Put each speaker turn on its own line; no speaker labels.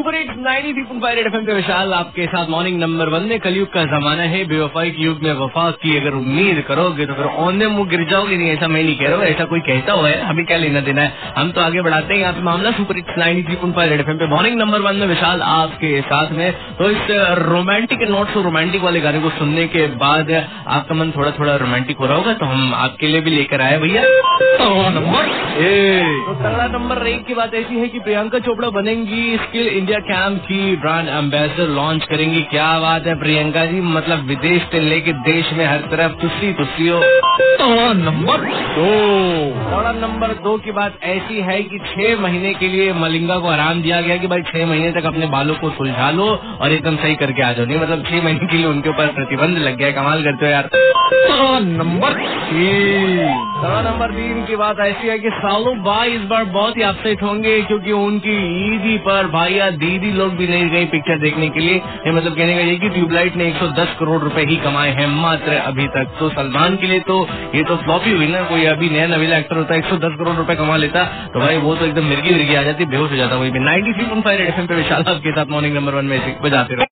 Super hits 93.5 red FM पे विशाल आपके साथ मॉर्निंग नंबर 1 में। कलयुग का जमाना है, बेवफाई के युग में वफा की अगर उम्मीद करोगे तो फिर औंधे मुंह गिर जाओगे। नहीं, ऐसा मैं नहीं कह रहा हूँ, ऐसा कोई कहता हुआ है, हमें क्या लेना देना है। हम तो आगे बढ़ाते हैं यहाँ पे मामला। सुपर हिट्स 93.5 रेड एफएम पे मॉर्निंग नंबर 1 में विशाल आपके साथ में। तो इस रोमांटिक नोट से रोमांटिक वाले गाने को सुनने के बाद आपका मन थोड़ा थोड़ा रोमांटिक हो रहा होगा, तो हम आपके लिए भी लेकर आए भैया नंबर 1। तो तगड़ा नंबर 1 की बात ऐसी है कि प्रियंका चोपड़ा बनेंगी स्किल इंडिया कैंप की ब्रांड एम्बेसडर, लॉन्च करेंगी। क्या बात है प्रियंका जी, मतलब विदेश से लेके देश में हर तरफ तुस्सी हो। नंबर 2। नंबर 2 की बात ऐसी है कि 6 महीने के लिए मलिंगा को आराम दिया गया कि भाई 6 महीने तक अपने बालों को सुलझा लो और एकदम सही करके आ जाओ। नहीं मतलब 6 महीने के लिए उनके ऊपर प्रतिबंध लग गया। कमाल करते हो यार। नंबर 3। नंबर 3 की बात ऐसी है कि सालों भाई इस बार बहुत ही अपसेट होंगे क्योंकि उनकी ईदी पर भैया दीदी लोग भी नहीं गई पिक्चर देखने के लिए। ये मतलब कहने का ये कि ट्यूबलाइट ने 110 करोड़ रुपए ही कमाए हैं मात्र अभी तक। तो सलमान के लिए तो ये तो फ्लॉप ही हुई ना। कोई अभी नया नवीला एक्टर होता है 110 करोड़ रुपए कमा लेता तो भाई वो तो एकदम मिर्गी आ जाती, बेहोश हो जाता। वही 93.5 रेड एफएम पे विशाल आपके साथ मॉर्निंग नंबर 1 में बजाते रहो।